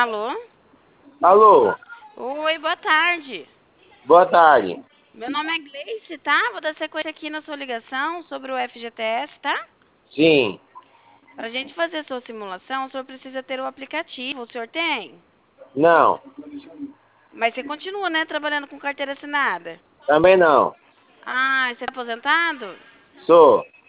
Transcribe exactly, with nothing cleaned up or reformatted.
Alô? Alô, Oi, boa tarde. boa tarde. Meu nome é Gleice, tá? Vou dar sequência aqui na sua ligação sobre o F G T S, tá? Sim, Para a gente fazer a sua simulação, o senhor precisa ter o aplicativo. O senhor tem? não, Mas você continua, né, trabalhando com carteira assinada? também não. Ah, você é aposentado? Sou,